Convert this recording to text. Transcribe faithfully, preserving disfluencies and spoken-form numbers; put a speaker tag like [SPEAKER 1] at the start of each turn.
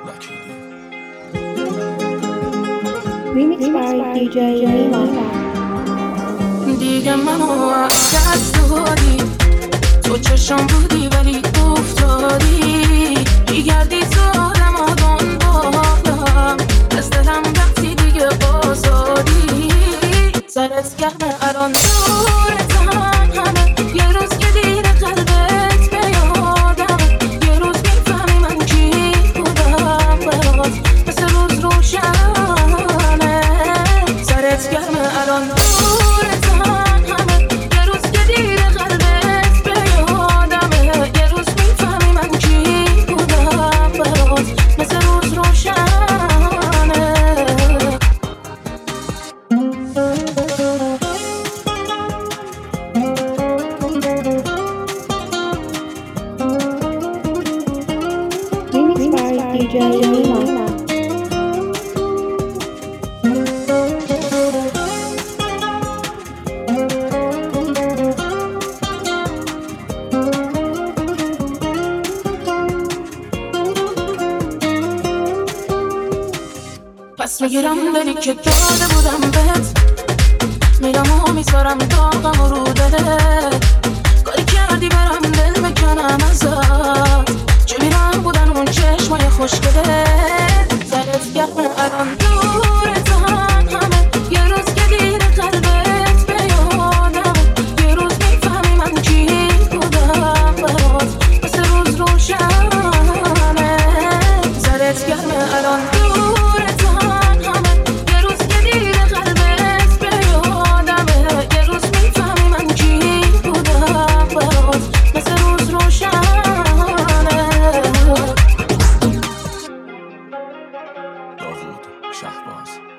[SPEAKER 1] Remix by دی جی نیما.
[SPEAKER 2] دیگه منو از دست دادی، تو چشم بودی ولی افتادی، میگردی سالم و دنبالم، از دلم رفتی دیگه آزادی. سرت گرمه الان دورتم همه، یه روز که دیره قلبت به یادمه، یه روز میفهمی من کی بودم برات، مثل روز روشنه. سرت گرمه الان دورتم همه، یه روز که دیره قلبت به یادمه، یه روز میفهمی من کی بودم برات، مثل روز روشنه.
[SPEAKER 1] Remix by دی جی نیما.
[SPEAKER 2] پس میگیرم دلی که داده بودم بهت، میرم و میذارم داغم رو دلت، کاری کردی برم دل بکنم ازت، چه میرم بودن اون چشمای خوشگلت. سرت گرمه الان دورتم همه، یه روز که دیره قلبت به یادمه، یه روز میفهمی من کی بودم برات، مثل روز روشنه. سرت گرمه الان دورتم همه، یه روز که دیره قلبت به یادمه، یه روز میفهمی من کی بودم برات، مثل روز روشنه.
[SPEAKER 3] داوود شهباز